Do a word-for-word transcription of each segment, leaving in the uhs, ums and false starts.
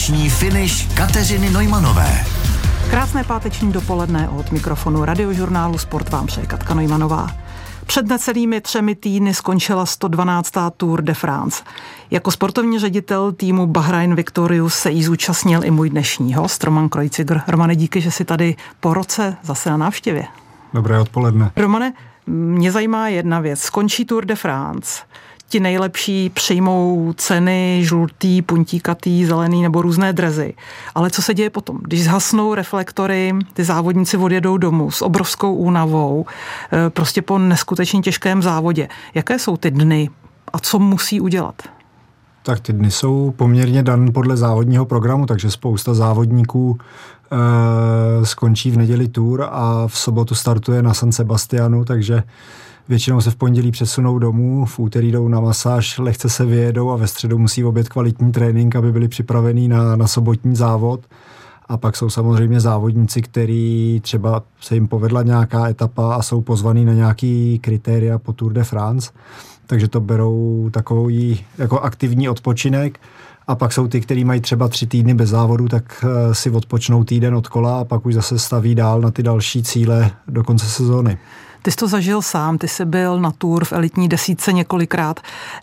páteční finish Kateřiny Neumanové. Krásné páteční dopoledne od mikrofonu Radiožurnálu Sport vám přeje Katka Neumannová. Před necelými třemi týdny skončila sto dvanáctá Tour de France. Jako sportovní ředitel týmu Bahrain Victorious se jí zúčastnil i můj dnešní host, Roman Kreuziger. Romane, díky, že jsi tady po roce zase na návštěvě. Dobré odpoledne. Romane, mě zajímá jedna věc. Skončí Tour de France. Ti nejlepší přijmou ceny žlutý, puntíkatý, zelený nebo různé drezy. Ale co se děje potom? Když zhasnou reflektory, ty závodníci odjedou domů s obrovskou únavou, prostě po neskutečně těžkém závodě. Jaké jsou ty dny a co musí udělat? Tak ty dny jsou poměrně dan podle závodního programu, takže spousta závodníků e, skončí v neděli Tour a v sobotu startuje na San Sebastianu, takže většinou se v pondělí přesunou domů, v úterý jdou na masáž, lehce se vyjedou a ve středu musí obět kvalitní trénink, aby byli připravení na, na sobotní závod. A pak jsou samozřejmě závodníci, který třeba se jim povedla nějaká etapa a jsou pozvaný na nějaký kritéria po Tour de France, takže to berou takový jako aktivní odpočinek. A pak jsou ty, kteří mají třeba tři týdny bez závodu, tak si odpočnou týden od kola a pak už zase staví dál na ty další cíle do konce sezóny. Ty jsi to zažil sám, ty jsi byl na Tour v elitní desítce několikrát.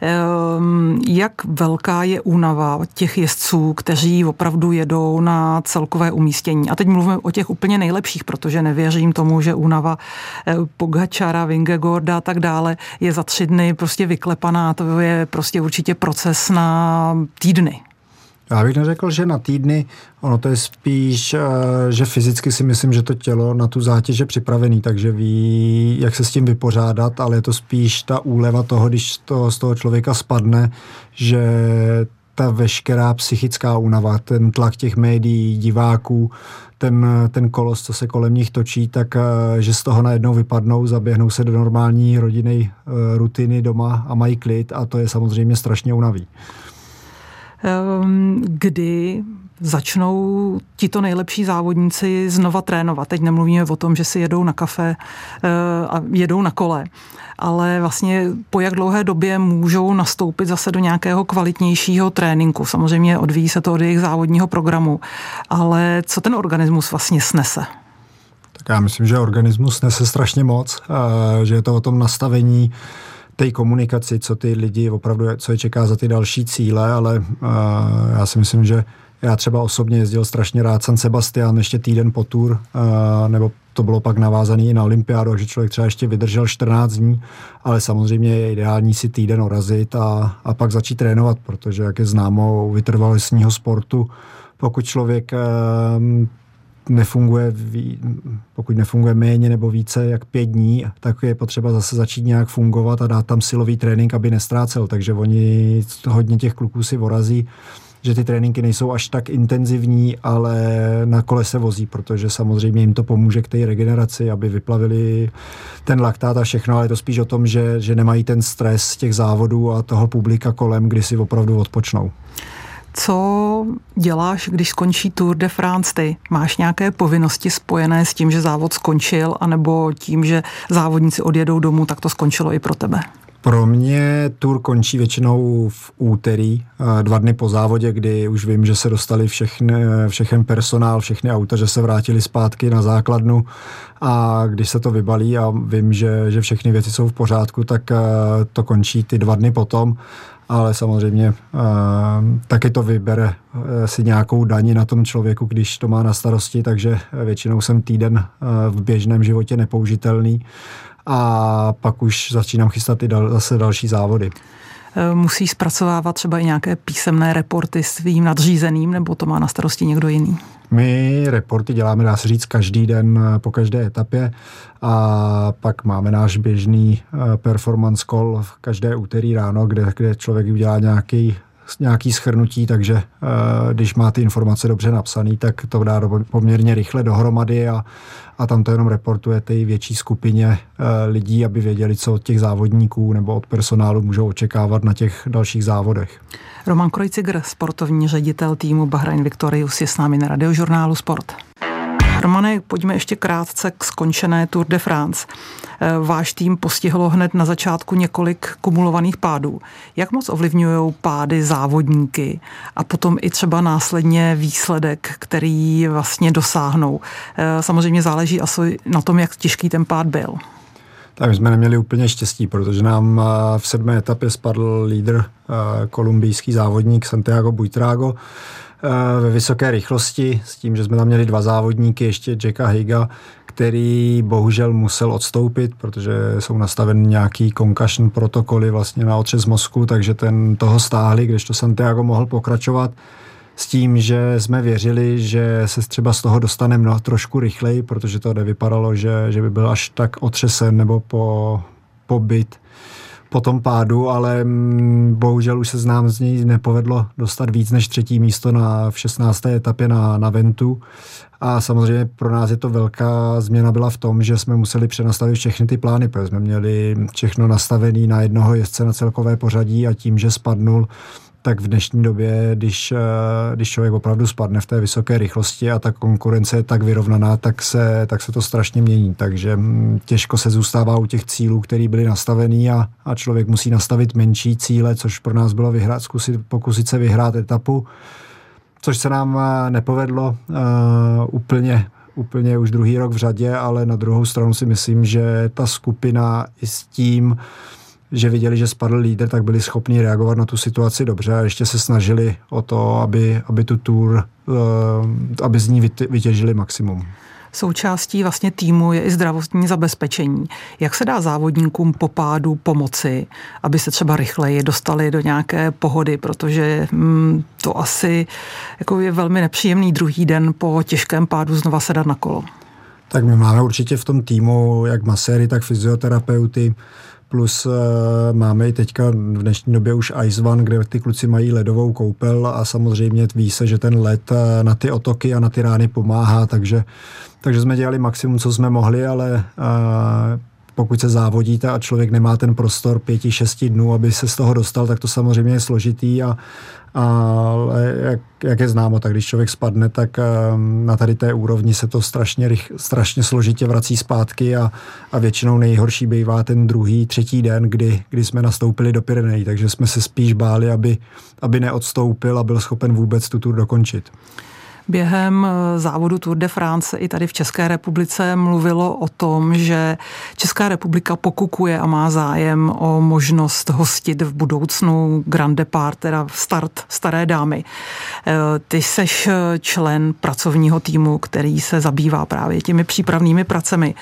Jak velká je únava těch jezdců, kteří opravdu jedou na celkové umístění? A teď mluvím o těch úplně nejlepších, protože nevěřím tomu, že únava Pogačara, Vingegaarda a tak dále je za tři dny prostě vyklepaná. To je prostě určitě proces na týdny. Já bych neřekl, že na týdny, ono to je spíš, že fyzicky si myslím, že to tělo na tu zátěž je připravený, takže ví, jak se s tím vypořádat, ale je to spíš ta úleva toho, když to z toho člověka spadne, že ta veškerá psychická únava, ten tlak těch médií, diváků, ten, ten kolos, co se kolem nich točí, tak že z toho najednou vypadnou, zaběhnou se do normální rodinné rutiny doma a mají klid a to je samozřejmě strašně unaví. Kdy začnou tito nejlepší závodníci znova trénovat. Teď nemluvíme o tom, že si jedou na kafe a jedou na kole, ale vlastně po jak dlouhé době můžou nastoupit zase do nějakého kvalitnějšího tréninku. Samozřejmě odvíjí se to od jejich závodního programu, ale co ten organismus vlastně snese? Tak já myslím, že organismus snese strašně moc, že je to o tom nastavení té komunikaci, co ty lidi opravdu, co je čeká za ty další cíle, ale uh, já si myslím, že já třeba osobně jezdil strašně rád San Sebastian ještě týden po Tour, uh, nebo to bylo pak navázané i na olympiádu, že člověk třeba ještě vydržel čtrnáct dní, ale samozřejmě je ideální si týden orazit a, a pak začít trénovat, protože jak je známo u vytrvalostního sportu, pokud člověk uh, nefunguje, pokud nefunguje méně nebo více jak pět dní, tak je potřeba zase začít nějak fungovat a dát tam silový trénink, aby nestrácel. Takže oni, hodně těch kluků si vorazí, že ty tréninky nejsou až tak intenzivní, ale na kole se vozí, protože samozřejmě jim to pomůže k té regeneraci, aby vyplavili ten laktát a všechno, ale je to spíš o tom, že, že nemají ten stres těch závodů a toho publika kolem, kdy si opravdu odpočnou. Co děláš, když skončí Tour de France ty? Máš nějaké povinnosti spojené s tím, že závod skončil, anebo tím, že závodníci odjedou domů, tak to skončilo i pro tebe? Pro mě Tour končí většinou v úterý, dva dny po závodě, kdy už vím, že se dostali všechny, všechen personál, všechny auta, že se vrátili zpátky na základnu a když se to vybalí a vím, že, že všechny věci jsou v pořádku, tak to končí ty dva dny potom. Ale samozřejmě uh, taky to vybere uh, si nějakou daní na tom člověku, když to má na starosti, takže většinou jsem týden uh, v běžném životě nepoužitelný a pak už začínám chystat i dal, zase další závody. Musíš zpracovávat třeba i nějaké písemné reporty svým nadřízeným, nebo to má na starosti někdo jiný? My reporty děláme, dá se říct, každý den po každé etapě a pak máme náš běžný performance call v každé úterý ráno, kde, kde člověk udělá nějaký nějaký shrnutí, takže uh, když má ty informace dobře napsaný, tak to dá do, poměrně rychle dohromady a, a tam to jenom reportuje té větší skupině uh, lidí, aby věděli, co od těch závodníků nebo od personálu můžou očekávat na těch dalších závodech. Roman Kreuziger, sportovní ředitel týmu Bahrain Victorious, je s námi na Radiožurnálu Sport. Hermane, pojďme ještě krátce k skončené Tour de France. Váš tým postihlo hned na začátku několik kumulovaných pádů. Jak moc ovlivňují pády závodníky a potom i třeba následně výsledek, který vlastně dosáhnou? Samozřejmě záleží asi na tom, jak těžký ten pád byl. Tak my jsme neměli úplně štěstí, protože nám v sedmé etapě spadl lídr kolumbijský závodník Santiago Buitrago ve vysoké rychlosti, s tím, že jsme tam měli dva závodníky, ještě Jacka Haiga, který bohužel musel odstoupit, protože jsou nastaveny nějaký concussion protokoly vlastně na otřes mozku, takže ten toho stáhli, kdežto Santiago mohl pokračovat s tím, že jsme věřili, že se třeba z toho dostane mnoho trošku rychleji, protože to nevypadalo, že, že by byl až tak otřesen nebo po, pobyt po tom pádu, ale bohužel už se z nám z něj nepovedlo dostat víc než třetí místo na, v šestnácté etapě na, na Ventu. A samozřejmě pro nás je to velká změna byla v tom, že jsme museli přenastavit všechny ty plány, protože jsme měli všechno nastavené na jednoho jezdce na celkové pořadí a tím, že spadnul, tak v dnešní době, když, když člověk opravdu spadne v té vysoké rychlosti a ta konkurence je tak vyrovnaná, tak se, tak se to strašně mění. Takže těžko se zůstává u těch cílů, které byly nastavený a, a člověk musí nastavit menší cíle, což pro nás bylo vyhrát, zkusit, pokusit se vyhrát etapu, což se nám nepovedlo uh, úplně, úplně už druhý rok v řadě, ale na druhou stranu si myslím, že ta skupina i s tím, že viděli, že spadl lídr, tak byli schopni reagovat na tu situaci dobře a ještě se snažili o to, aby, aby tu tour, aby z ní vytěžili maximum. Součástí vlastně týmu je i zdravotní zabezpečení. Jak se dá závodníkům po pádu pomoci, aby se třeba rychleji dostali do nějaké pohody, protože hm, to asi jako je velmi nepříjemný druhý den po těžkém pádu znova sedat na kolo? Tak my máme určitě v tom týmu jak maséry, tak fyzioterapeuty, plus uh, máme i teďka v dnešní době už Ice One, kde ty kluci mají ledovou koupel a samozřejmě ví se, že ten led uh, na ty otoky a na ty rány pomáhá, takže, takže jsme dělali maximum, co jsme mohli, ale uh, pokud se závodíte a člověk nemá ten prostor pěti, šesti dnů, aby se z toho dostal, tak to samozřejmě je složitý a, ale jak, jak je známo, tak když člověk spadne, tak na tady té úrovni se to strašně, rych, strašně složitě vrací zpátky a, a většinou nejhorší bývá ten druhý, třetí den, kdy, kdy jsme nastoupili do Pyrenejí, takže jsme se spíš báli, aby, aby neodstoupil a byl schopen vůbec tu tour dokončit. Během závodu Tour de France i tady v České republice mluvilo o tom, že Česká republika pokukuje a má zájem o možnost hostit v budoucnu Grand Depart, teda start Staré dámy. Ty seš člen pracovního týmu, který se zabývá právě těmi přípravnými pracemi.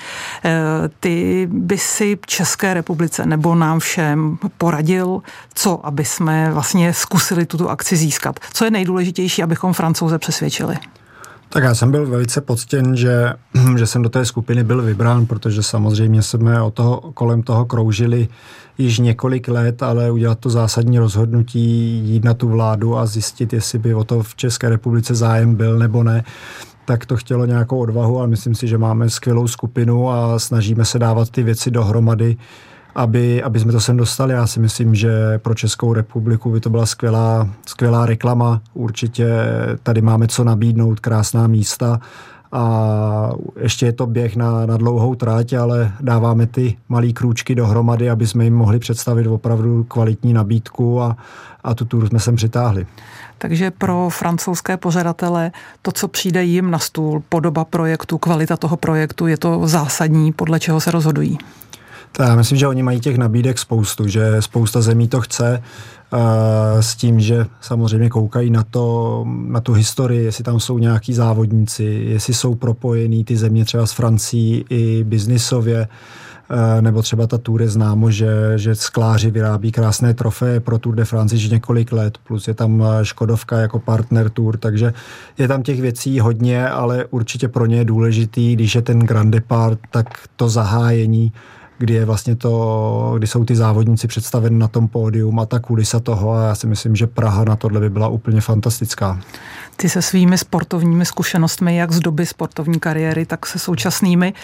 Ty by si České republice nebo nám všem poradil, co, aby jsme vlastně zkusili tuto akci získat? Co je nejdůležitější, abychom Francouze přesvědčili? Tak já jsem byl velice poctěn, že, že jsem do té skupiny byl vybrán, protože samozřejmě jsme o toho, kolem toho kroužili již několik let, ale udělat to zásadní rozhodnutí, jít na tu vládu a zjistit, jestli by o to v České republice zájem byl nebo ne, tak to chtělo nějakou odvahu a myslím si, že máme skvělou skupinu a snažíme se dávat ty věci dohromady, aby, aby jsme to sem dostali. Já si myslím, že pro Českou republiku by to byla skvělá, skvělá reklama. Určitě tady máme co nabídnout, krásná místa a ještě je to běh na, na dlouhou tráť, ale dáváme ty malý krůčky dohromady, aby jsme jim mohli představit opravdu kvalitní nabídku a, a tu tour jsme sem přitáhli. Takže pro francouzské pořadatele to, co přijde jim na stůl, podoba projektu, kvalita toho projektu, je to zásadní, podle čeho se rozhodují. Tak já myslím, že oni mají těch nabídek spoustu, že spousta zemí to chce uh, s tím, že samozřejmě koukají na to, na tu historii, jestli tam jsou nějaký závodníci, jestli jsou propojený ty země třeba s Francií i biznisově, uh, nebo třeba ta Tour je známo, že, že skláři vyrábí krásné trofeje pro Tour de France již několik let, plus je tam Škodovka jako partner Tour, takže je tam těch věcí hodně, ale určitě pro ně je důležitý, když je ten Grand Depart, tak to zahájení, kdy je vlastně to, kdy jsou ty závodníci představeni na tom pódium a ta kulisa toho a já si myslím, že Praha na tohle by byla úplně fantastická. Ty se svými sportovními zkušenostmi, jak z doby sportovní kariéry, tak se současnými,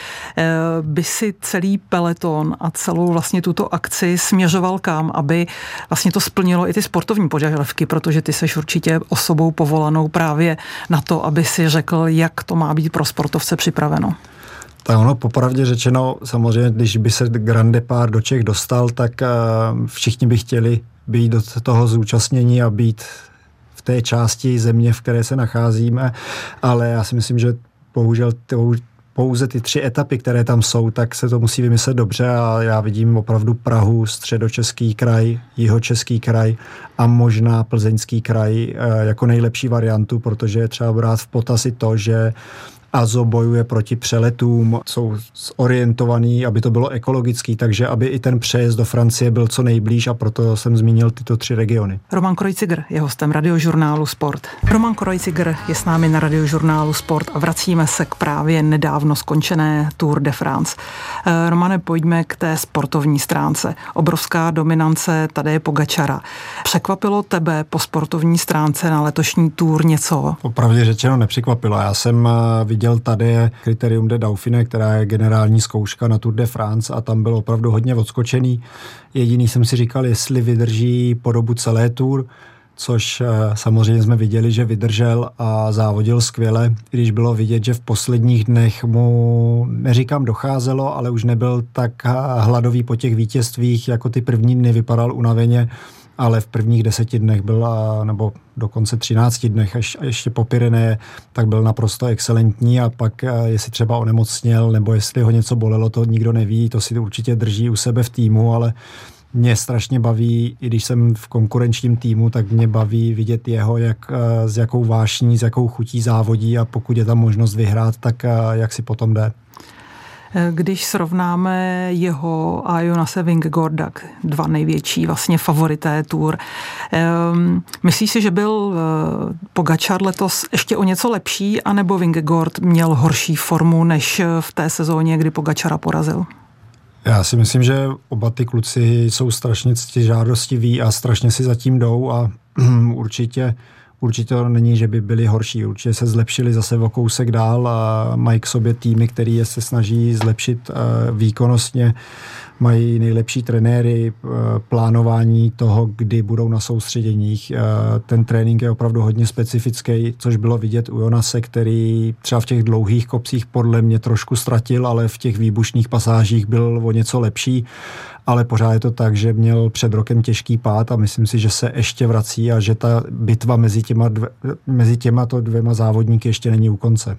by si celý peleton a celou vlastně tuto akci směřoval kam, aby vlastně to splnilo i ty sportovní požadavky, protože ty seš určitě osobou povolanou právě na to, aby si řekl, jak to má být pro sportovce připraveno. Tak ono, popravdě řečeno, samozřejmě, když by se Grand Depart do Čech dostal, tak všichni by chtěli být do toho zúčastnění a být v té části země, v které se nacházíme, ale já si myslím, že bohužel pouze ty tři etapy, které tam jsou, tak se to musí vymyslet dobře a já vidím opravdu Prahu, Středočeský kraj, Jihočeský kraj a možná Plzeňský kraj jako nejlepší variantu, protože je třeba brát v potaz i to, že Azo bojuje proti přeletům, jsou zorientovaný, aby to bylo ekologický, takže aby i ten přejezd do Francie byl co nejblíž a proto jsem zmínil tyto tři regiony. Roman Kreuziger je hostem radiožurnálu Sport. Roman Kreuziger je s námi na radiožurnálu Sport a vracíme se k právě nedávno skončené Tour de France. Romane, pojďme k té sportovní stránce. Obrovská dominance Tadeje Pogačara. Překvapilo tebe po sportovní stránce na letošní Tour něco? Opravdu řečeno nepřekvapilo. Já jsem viděl tady Kritérium de Dauphiné, která je generální zkouška na Tour de France a tam byl opravdu hodně odskočený. Jediný jsem si říkal, jestli vydrží po dobu celé Tour, což samozřejmě jsme viděli, že vydržel a závodil skvěle, když bylo vidět, že v posledních dnech mu, neříkám docházelo, ale už nebyl tak hladový po těch vítězstvích, jako ty první dny, vypadal unaveně, ale v prvních deseti dnech byl, nebo dokonce třinácti dnech, až ještě po Pyreneje, tak byl naprosto excelentní a pak jestli třeba onemocněl, nebo jestli ho něco bolelo, to nikdo neví, to si určitě drží u sebe v týmu, ale mě strašně baví, i když jsem v konkurenčním týmu, tak mě baví vidět jeho, jak, s jakou vášní, s jakou chutí závodí a pokud je tam možnost vyhrát, tak jak si potom jde. Když srovnáme jeho a Jonase Vingegaarda, dva největší vlastně favorité Tour, myslíš si, že byl Pogačar letos ještě o něco lepší, anebo Vingegaard měl horší formu než v té sezóně, kdy Pogačara porazil? Já si myslím, že oba ty kluci jsou strašně ctižádostiví a strašně si zatím jdou a určitě Určitě to není, že by byli horší. Určitě se zlepšili zase o kousek dál a mají k sobě týmy, který je se snaží zlepšit výkonnostně. Mají nejlepší trenéry, plánování toho, kdy budou na soustředěních. Ten trénink je opravdu hodně specifický, což bylo vidět u Jonase, který třeba v těch dlouhých kopcích podle mě trošku ztratil, ale v těch výbušných pasážích byl o něco lepší. Ale pořád je to tak, že měl před rokem těžký pád a myslím si, že se ještě vrací a že ta bitva mezi těma, dve, mezi těma to dvěma závodníky ještě není u konce.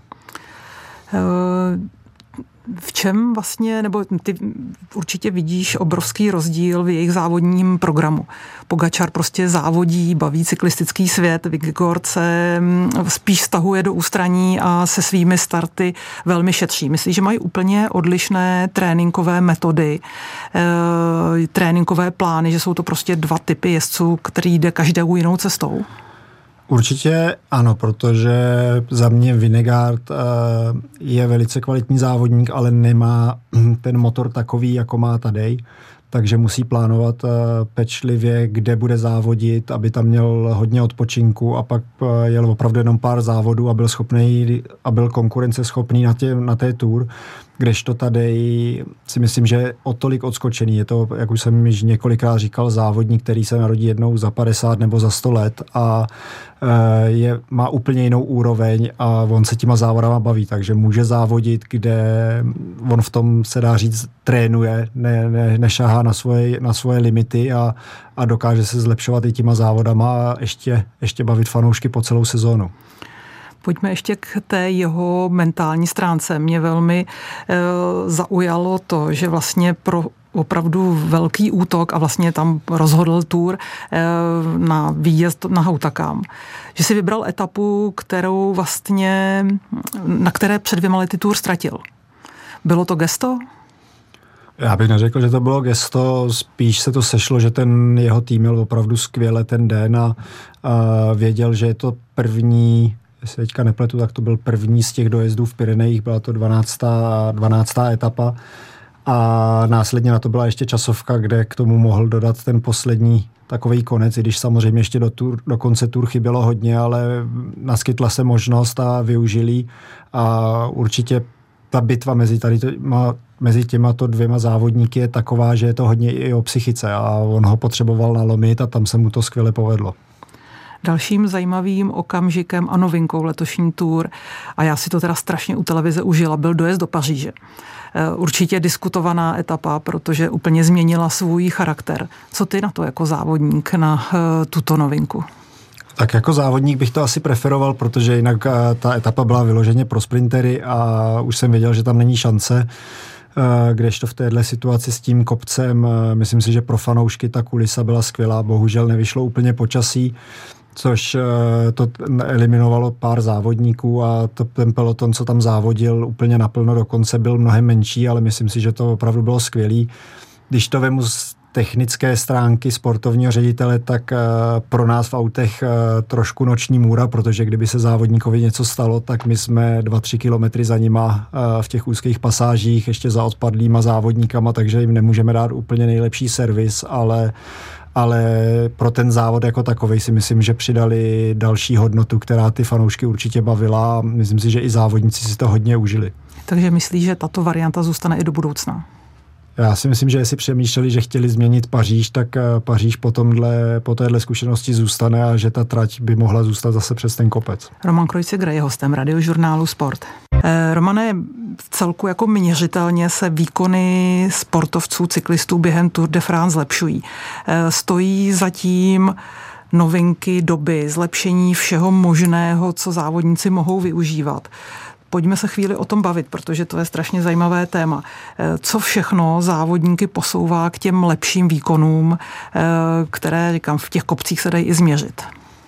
Uh... V čem vlastně, nebo ty určitě vidíš obrovský rozdíl v jejich závodním programu. Pogačar prostě závodí, baví cyklistický svět, Vingegaard se spíš stahuje do ústraní a se svými starty velmi šetří. Myslíš, že mají úplně odlišné tréninkové metody, e, tréninkové plány, že jsou to prostě dva typy jezdců, který jde každou jinou cestou? Určitě ano, protože za mě Vingegaard uh, je velice kvalitní závodník, ale nemá ten motor takový, jako má Tadej, takže musí plánovat uh, pečlivě, kde bude závodit, aby tam měl hodně odpočinku a pak uh, jel opravdu jenom pár závodů a byl schopný a byl konkurenceschopný na, tě, na té Tour, kdežto Tadej si myslím, že je o tolik odskočený. Je to, jak už jsem již několikrát říkal, závodník, který se narodí jednou za padesát nebo za sto let a je, má úplně jinou úroveň a on se těma závodama baví, takže může závodit, kde on v tom, se dá říct, trénuje, ne, ne, nešahá na svoje, na svoje limity a, a dokáže se zlepšovat i těma závodama a ještě, ještě bavit fanoušky po celou sezónu. Pojďme ještě k té jeho mentální stránce. Mě velmi e, zaujalo to, že vlastně pro opravdu velký útok a vlastně tam rozhodl Tour e, na výjezd na Hautacam. Že si vybral etapu, kterou vlastně, na které před dvěma lety Tour ztratil. Bylo to gesto? Já bych neřekl, že to bylo gesto, spíš se to sešlo, že ten jeho tým měl opravdu skvěle ten den a, a věděl, že je to první, jestli teďka nepletu, tak to byl první z těch dojezdů v Pyrenejích, byla to dvanáctá etapa A následně na to byla ještě časovka, kde k tomu mohl dodat ten poslední takový konec, i když samozřejmě ještě do, tur, do konce tur chybělo hodně, ale naskytla se možnost a využili. A určitě ta bitva mezi, tady těma, mezi těma to dvěma závodníky je taková, že je to hodně i o psychice a on ho potřeboval nalomit a tam se mu to skvěle povedlo. Dalším zajímavým okamžikem a novinkou letošní tour, a já si to teda strašně u televize užila, byl dojezd do Paříže. Určitě diskutovaná etapa, protože úplně změnila svůj charakter. Co ty na to jako závodník, na tuto novinku? Tak jako závodník bych to asi preferoval, protože jinak ta etapa byla vyloženě pro sprintery a už jsem věděl, že tam není šance. Kdežto v téhle situaci s tím kopcem, myslím si, že pro fanoušky ta kulisa byla skvělá. Bohužel nevyšlo úplně počasí, což to eliminovalo pár závodníků a to, ten peloton, co tam závodil úplně naplno do konce, byl mnohem menší, ale myslím si, že to opravdu bylo skvělý. Když to vemu z technické stránky sportovního ředitele, tak pro nás v autech trošku noční můra, protože kdyby se závodníkovi něco stalo, tak my jsme dva, tři kilometry za nima v těch úzkých pasážích, ještě za odpadlýma závodníkama, takže jim nemůžeme dát úplně nejlepší servis, ale ale pro ten závod jako takovej si myslím, že přidali další hodnotu, která ty fanoušky určitě bavila. Myslím si, že i závodníci si to hodně užili. Takže myslíš, že tato varianta zůstane i do budoucna? Já si myslím, že jestli přemýšleli, že chtěli změnit Paříž, tak Paříž po, tomhle, po téhle zkušenosti zůstane a že ta trať by mohla zůstat zase přes ten kopec. Roman Kreuziger je hostem radiožurnálu Sport. Eh, Romane, v celku jako měřitelně se výkony sportovců, cyklistů během Tour de France zlepšují. Eh, stojí zatím novinky, doby, zlepšení všeho možného, co závodníci mohou využívat. Pojďme se chvíli o tom bavit, protože to je strašně zajímavé téma. Co všechno závodníky posouvá k těm lepším výkonům, které, říkám, v těch kopcích se dají i změřit?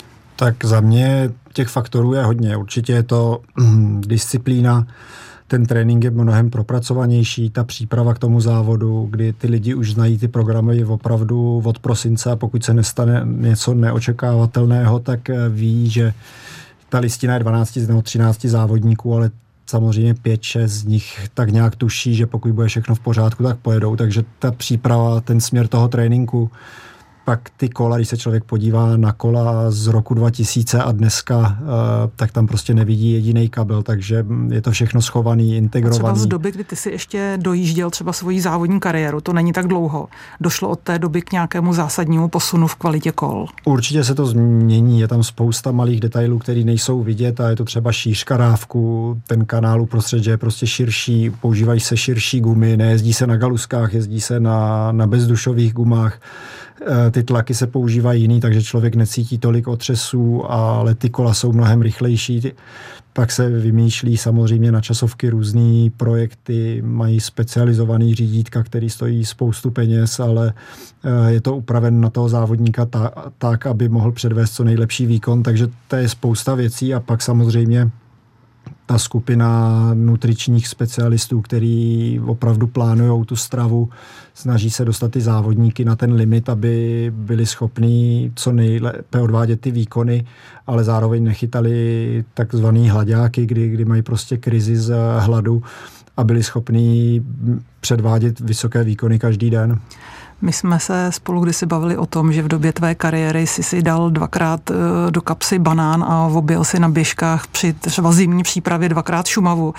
Tak za mě těch faktorů je hodně. Určitě je to disciplína, ten trénink je mnohem propracovanější, ta příprava k tomu závodu, kdy ty lidi už znají ty programy opravdu od prosince a pokud se nestane něco neočekávatelného, tak ví, že ta listina je dvanáct nebo třináct závodníků, ale samozřejmě pět šest z nich tak nějak tuší, že pokud bude všechno v pořádku, tak pojedou. Takže ta příprava, ten směr toho tréninku, pak ty kola, když se člověk podívá na kola z roku dva tisíce a dneska, tak tam prostě nevidí jediný kabel, takže je to všechno schovaný, integrovaný. A třeba z doby, kdy ty si ještě dojížděl třeba svoji závodní kariéru, to není tak dlouho. Došlo od té doby k nějakému zásadnímu posunu v kvalitě kol? Určitě se to změní, je tam spousta malých detailů, které nejsou vidět a je to třeba šířka rávku, ten kanál uprostřed, že je prostě širší, používají se širší gumy, nejezdí se na galuskách, jezdí se na, na bezdušových gumách. Ty tlaky se používají jiný, takže člověk necítí tolik otřesů, ale ty kola jsou mnohem rychlejší. Pak se vymýšlí samozřejmě na časovky různý projekty, mají specializovaný řídítka, který stojí spoustu peněz, ale je to upraven na toho závodníka ta, tak, aby mohl předvést co nejlepší výkon, takže to je spousta věcí a pak samozřejmě ta skupina nutričních specialistů, který opravdu plánujou tu stravu, snaží se dostat ty závodníky na ten limit, aby byli schopní co nejlépe odvádět ty výkony, ale zároveň nechytali takzvaný hlaďáky, kdy, kdy mají prostě krizi z hladu a byli schopní předvádět vysoké výkony každý den. My jsme se spolu kdysi bavili o tom, že v době tvé kariéry jsi si dal dvakrát do kapsy banán a objel si na běžkách při třeba zimní přípravě dvakrát Šumavu.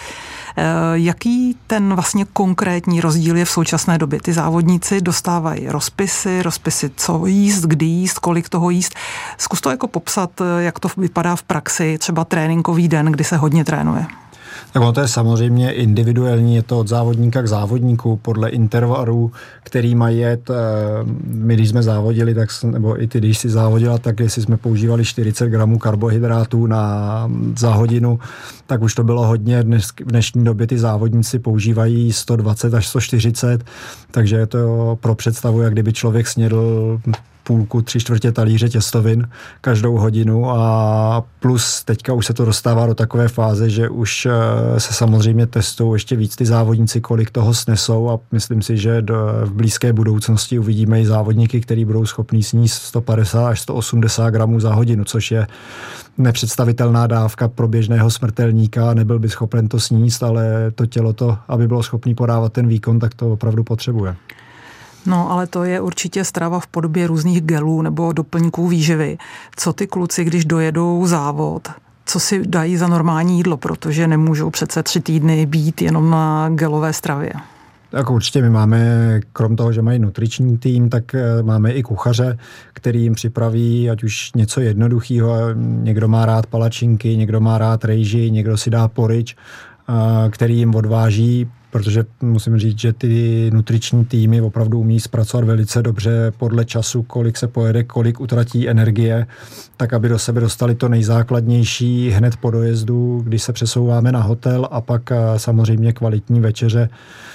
Jaký ten vlastně konkrétní rozdíl je v současné době? Ty závodníci dostávají rozpisy, rozpisy co jíst, kdy jíst, kolik toho jíst. Zkus to jako popsat, jak to vypadá v praxi, třeba tréninkový den, kdy se hodně trénuje. Tak ono to je samozřejmě individuální, je to od závodníka k závodníku, podle intervalů, který mají jet. My, když jsme závodili, tak, nebo i ty, když si závodila, tak jestli jsme používali čtyřicet gramů karbohydrátů na, za hodinu, tak už to bylo hodně. Dnes, v dnešní době ty závodníci používají sto dvacet až sto čtyřicet, takže je to pro představu, jak kdyby člověk snědl půlku, tři čtvrtě talíře těstovin každou hodinu a plus teďka už se to dostává do takové fáze, že už se samozřejmě testují ještě víc ty závodníci, kolik toho snesou a myslím si, že do, v blízké budoucnosti uvidíme i závodníky, kteří budou schopní sníst sto padesát až sto osmdesát gramů za hodinu, což je nepředstavitelná dávka pro běžného smrtelníka, nebyl by schopen to sníst, ale to tělo to, aby bylo schopné podávat ten výkon, tak to opravdu potřebuje. No, ale to je určitě strava v podobě různých gelů nebo doplňků výživy. Co ty kluci, když dojedou závod, co si dají za normální jídlo, protože nemůžou přece tři týdny být jenom na gelové stravě? Tak určitě my máme, krom toho, že mají nutriční tým, tak máme i kuchaře, který jim připraví ať už něco jednoduchého. Někdo má rád palačinky, někdo má rád rejži, někdo si dá porič, který jim odváží, protože musím říct, že ty nutriční týmy opravdu umí zpracovat velice dobře podle času, kolik se pojede, kolik utratí energie, tak aby do sebe dostali to nejzákladnější hned po dojezdu, když se přesouváme na hotel, a pak samozřejmě kvalitní večeře,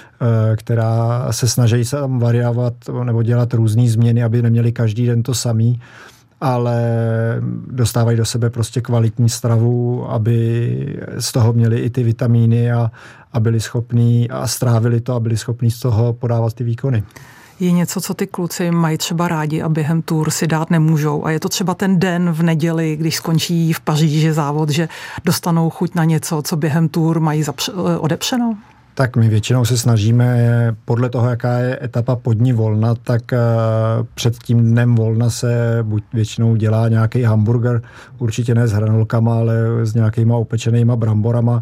která se snaží se tam variovat nebo dělat různý změny, aby neměli každý den to samý, ale dostávají do sebe prostě kvalitní stravu, aby z toho měli i ty vitamíny a, a byli schopní a strávili to a byli schopní z toho podávat ty výkony. Je něco, co ty kluci mají třeba rádi a během tour si dát nemůžou. A je to třeba ten den v neděli, když skončí v Paříži závod, že dostanou chuť na něco, co během tour mají zapř- odepřeno? Tak my většinou se snažíme, podle toho, jaká je etapa po dní volna, tak před tím dnem volna se buď většinou dělá nějaký hamburger, určitě ne s hranolkama, ale s nějakýma upečenýma bramborama,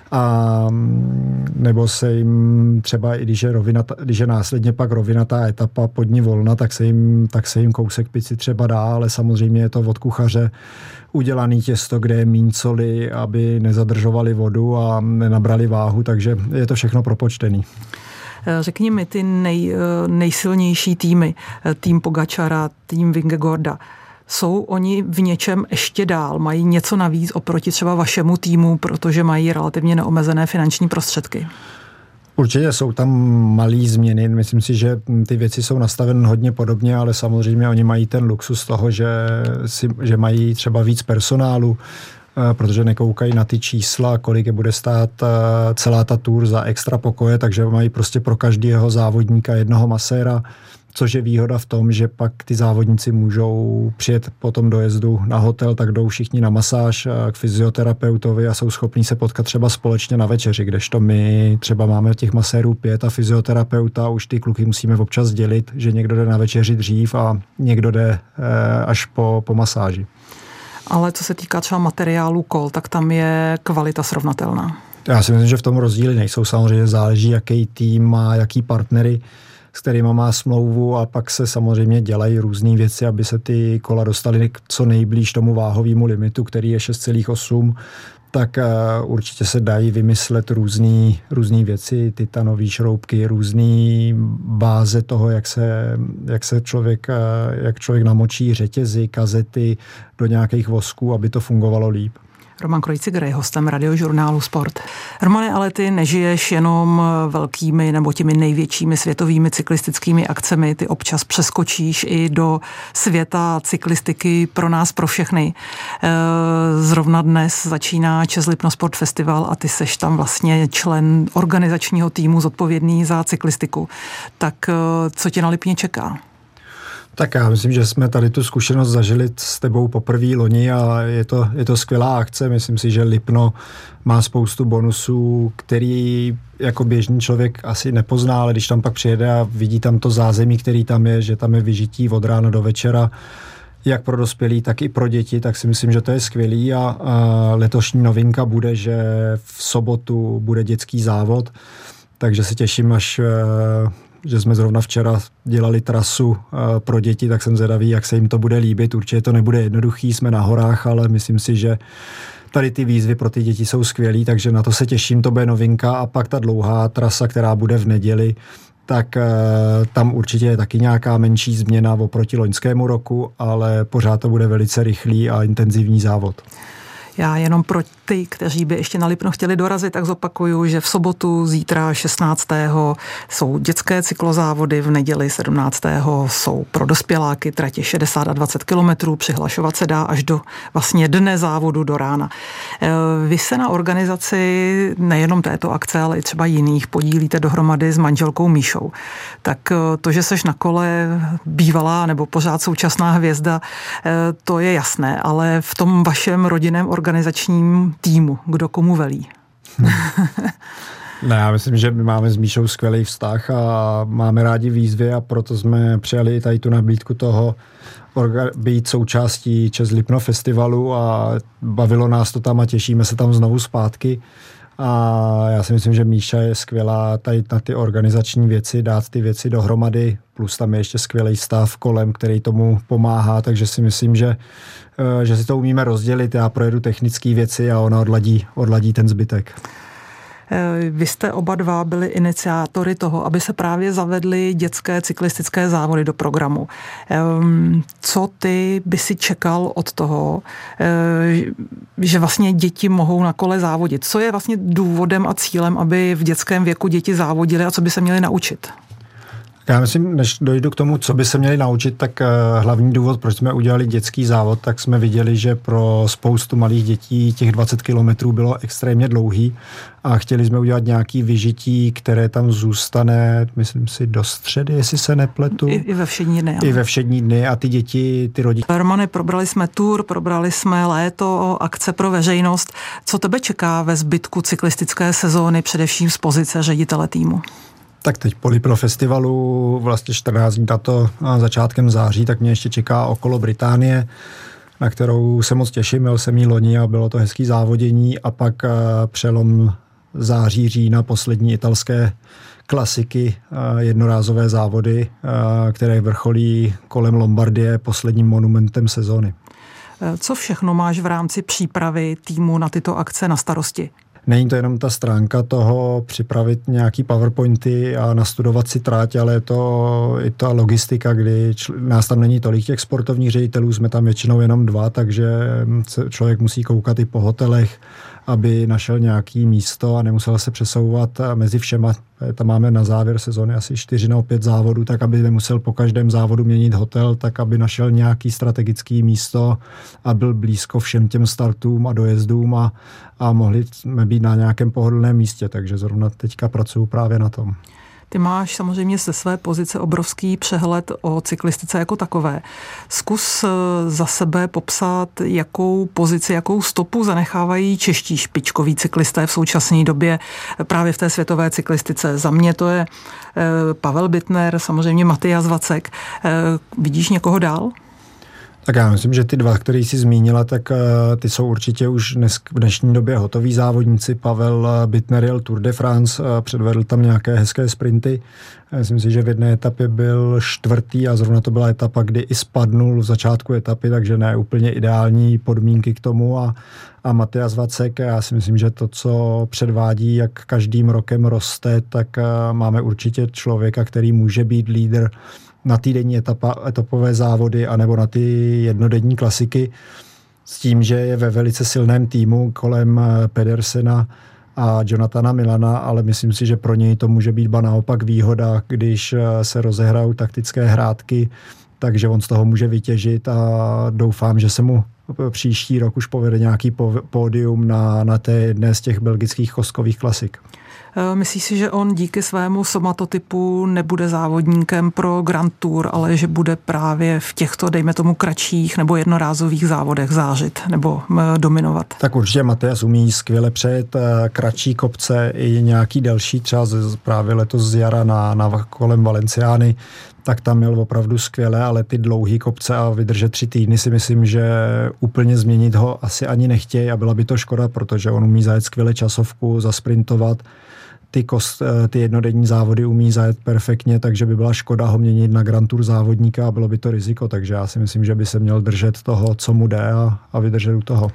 a nebo se jim třeba, i když je, rovinata, když je následně pak rovinatá etapa po dní volna, tak se jim, tak se jim kousek pici třeba dá, ale samozřejmě je to od kuchaře udělaný těsto, kde je míň soli, aby nezadržovali vodu a nenabrali váhu, takže je to všechno propočtený. Řekni mi ty nej, nejsilnější týmy, tým Pogačara, tým Vingegaarda, jsou oni v něčem ještě dál? Mají něco navíc oproti třeba vašemu týmu, protože mají relativně neomezené finanční prostředky? Určitě jsou tam malý změny. Myslím si, že ty věci jsou nastaveny hodně podobně, ale samozřejmě oni mají ten luxus toho, že, si, že mají třeba víc personálu, protože nekoukají na ty čísla, kolik je bude stát celá ta tour za extra pokoje, takže mají prostě pro každého závodníka jednoho maséra, což je výhoda v tom, že pak ty závodníci můžou přijet po tom dojezdu na hotel, tak jdou všichni na masáž k fyzioterapeutovi a jsou schopní se potkat třeba společně na večeři, kdežto my třeba máme těch masérů pět a fyzioterapeuta, už ty kluky musíme občas dělit, že někdo jde na večeři dřív a někdo jde až po, po masáži. Ale co se týká třeba materiálu kol, tak tam je kvalita srovnatelná. Já si myslím, že v tom rozdíly nejsou. Samozřejmě záleží, jaký tým má, jaký partnery, s kterýma má smlouvu, a pak se samozřejmě dělají různé věci, aby se ty kola dostaly co nejblíž tomu váhovému limitu, který je šest celá osm, tak uh, určitě se dají vymyslet různé různé věci, titanové šroubky, různé báze toho, jak se, jak se člověk, uh, jak člověk namočí řetězy, kazety do nějakých vosků, aby to fungovalo líp. Roman Kreuziger je hostem radiožurnálu Sport. Romane, ale ty nežiješ jenom velkými nebo těmi největšími světovými cyklistickými akcemi, ty občas přeskočíš i do světa cyklistiky pro nás, pro všechny. Zrovna dnes začíná Čes Lipno Sport Festival a ty seš tam vlastně člen organizačního týmu zodpovědný za cyklistiku. Tak co tě na Lipně čeká? Tak já myslím, že jsme tady tu zkušenost zažili s tebou poprvé loni a je to, je to skvělá akce. Myslím si, že Lipno má spoustu bonusů, který jako běžný člověk asi nepozná, ale když tam pak přijede a vidí tam to zázemí, který tam je, že tam je vyžití od rána do večera, jak pro dospělí, tak i pro děti, tak si myslím, že to je skvělý, a, a letošní novinka bude, že v sobotu bude dětský závod, takže se těším, až že jsme zrovna včera dělali trasu uh, pro děti, tak jsem zvědavý, jak se jim to bude líbit. Určitě to nebude jednoduchý, jsme na horách, ale myslím si, že tady ty výzvy pro ty děti jsou skvělý, takže na to se těším, to bude novinka. A pak ta dlouhá trasa, která bude v neděli, tak uh, tam určitě je taky nějaká menší změna oproti loňskému roku, ale pořád to bude velice rychlý a intenzivní závod. Já jenom pro ty, kteří by ještě na Lipno chtěli dorazit, tak zopakuju, že v sobotu, zítra šestnáctého jsou dětské cyklozávody, v neděli sedmnáctého jsou pro dospěláky tratě šedesát a dvacet kilometrů, přihlašovat se dá až do vlastně dne závodu do rána. Vy se na organizaci nejenom této akce, ale i třeba jiných podílíte dohromady s manželkou Míšou. Tak to, že seš na kole bývalá nebo pořád současná hvězda, to je jasné, ale v tom vašem rodinném organizačním týmu, kdo komu velí? Ne, já myslím, že my máme s Míšou skvělý vztah a máme rádi výzvy a proto jsme přijali tady tu nabídku toho být součástí Čes Lipno festivalu a bavilo nás to tam a těšíme se tam znovu zpátky. A já si myslím, že Míša je skvělá tady na ty organizační věci, dát ty věci dohromady, plus tam je ještě skvělý stav kolem, který tomu pomáhá, takže si myslím, že, že si to umíme rozdělit. Já projedu technické věci a ona odladí, odladí ten zbytek. Vy jste oba dva byli iniciátory toho, aby se právě zavedly dětské cyklistické závody do programu. Co ty by si čekal od toho, že vlastně děti mohou na kole závodit? Co je vlastně důvodem a cílem, aby v dětském věku děti závodily a co by se měly naučit? Já myslím, než dojdu k tomu, co by se měli naučit, tak hlavní důvod, proč jsme udělali dětský závod, tak jsme viděli, že pro spoustu malých dětí těch dvacet kilometrů bylo extrémně dlouhý a chtěli jsme udělat nějaký vyžití, které tam zůstane, myslím si, do středy, jestli se nepletu. I, i ve všední dny. I ve všední dny a ty děti, ty rodiče. Romane, probrali jsme tour, probrali jsme léto, akce pro veřejnost. Co tebe čeká ve zbytku cyklistické sezóny, především z pozice ředitele týmu? Tak teď po Lipno festivalu vlastně čtrnáct dní tato začátkem září, tak mě ještě čeká okolo Británie, na kterou se moc těším, měl jsem jí loni a bylo to hezký závodění a pak přelom září, října, poslední italské klasiky, jednorázové závody, které vrcholí kolem Lombardie posledním monumentem sezóny. Co všechno máš v rámci přípravy týmu na tyto akce na starosti? Není to jenom ta stránka toho připravit nějaký powerpointy a nastudovat si tráť, ale je to i ta logistika, kdy čl- nás tam není tolik těch sportovních ředitelů, jsme tam většinou jenom dva, takže člověk musí koukat i po hotelech, aby našel nějaký místo a nemusel se přesouvat mezi všema. Tam máme na závěr sezóny asi čtyři nebo pět závodů, tak aby nemusel po každém závodu měnit hotel, tak aby našel nějaký strategický místo a byl blízko všem těm startům a dojezdům a, a mohli jsme být na nějakém pohodlném místě, takže zrovna teďka pracuju právě na tom. Ty máš samozřejmě ze své pozice obrovský přehled o cyklistice jako takové. Zkus za sebe popsat, jakou pozici, jakou stopu zanechávají čeští špičkoví cyklisté v současné době právě v té světové cyklistice. Za mě to je Pavel Bittner, samozřejmě Matyas Vacek. Vidíš někoho dál? Tak já myslím, že ty dva, který jsi zmínila, tak uh, ty jsou určitě už dnes, v dnešní době hotoví závodníci. Pavel Bittner jel Tour de France, uh, předvedl tam nějaké hezké sprinty. Myslím si, že v jedné etapě byl čtvrtý a zrovna to byla etapa, kdy i spadnul v začátku etapy, takže ne úplně ideální podmínky k tomu. A, a Matyas Vacek, já si myslím, že to, co předvádí, jak každým rokem roste, tak uh, máme určitě člověka, který může být lídr na týdenní etapa, etapové závody anebo na ty jednodenní klasiky s tím, že je ve velice silném týmu kolem Pedersena a Jonathana Milana, ale myslím si, že pro něj to může být ba naopak výhoda, když se rozehrajou taktické hrátky, takže on z toho může vytěžit a doufám, že se mu příští rok už povede nějaký pódium na, na té jedné z těch belgických kostkových klasik. Myslíš si, že on díky svému somatotypu nebude závodníkem pro Grand Tour, ale že bude právě v těchto, dejme tomu, kratších nebo jednorázových závodech zářit nebo dominovat? Tak určitě Matyas umí skvěle přejet kratší kopce i nějaký delší, třeba právě letos z jara na, na kolem Valenciány, tak tam měl opravdu skvěle, ale ty dlouhý kopce a vydržet tři týdny si myslím, že úplně změnit ho asi ani nechtějí a byla by to škoda, protože on umí zajet skvěle časovku, zasprintovat, ty, kost, ty jednodenní závody umí zajet perfektně, takže by byla škoda ho měnit na Grand Tour závodníka a bylo by to riziko, takže já si myslím, že by se měl držet toho, co mu jde a, a vydržet u toho.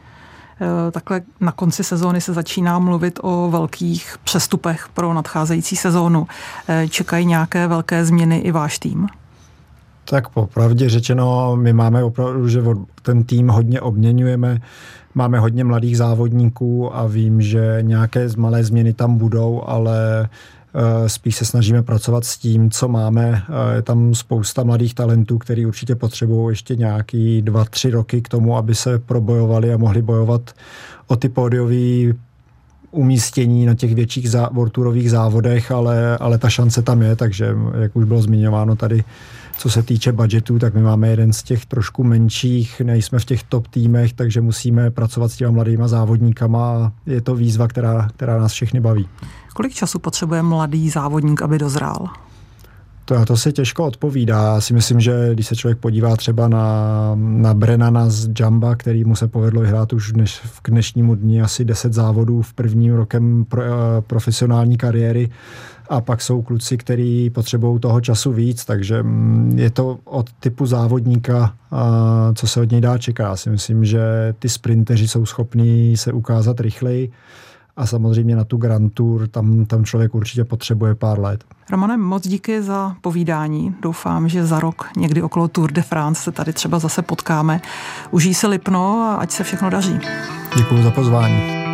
Takhle na konci sezóny se začíná mluvit o velkých přestupech pro nadcházející sezónu. Čekají nějaké velké změny i váš tým? Tak popravdě řečeno, my máme opravdu, že ten tým hodně obměňujeme. máme hodně mladých závodníků a vím, že nějaké malé změny tam budou, ale spíš se snažíme pracovat s tím, co máme. Je tam spousta mladých talentů, který určitě potřebují ještě nějaký dva, tři roky k tomu, aby se probojovali a mohli bojovat o ty pódiové umístění na těch větších zá, worldtourových závodech, ale, ale ta šance tam je, takže jak už bylo zmiňováno tady, co se týče budgetu, tak my máme jeden z těch trošku menších, nejsme v těch top týmech, takže musíme pracovat s těma mladýma závodníkama a je to výzva, která, která nás všechny baví. Kolik času potřebuje mladý závodník, aby dozrál? To, to se těžko odpovídá. Já si myslím, že když se člověk podívá třeba na, na Brennana z Jamba, který mu se povedlo vyhrát už dneš, k dnešnímu dni asi deset závodů v prvním rokem pro, profesionální kariéry, a pak jsou kluci, kteří potřebují toho času víc, takže je to od typu závodníka, co se od něj dá čekat. Já si myslím, že ty sprinteři jsou schopní se ukázat rychleji a samozřejmě na tu Grand Tour tam, tam člověk určitě potřebuje pár let. Romane, moc díky za povídání. Doufám, že za rok někdy okolo Tour de France se tady třeba zase potkáme. Užij se Lipno a ať se všechno daří. Děkuji za pozvání.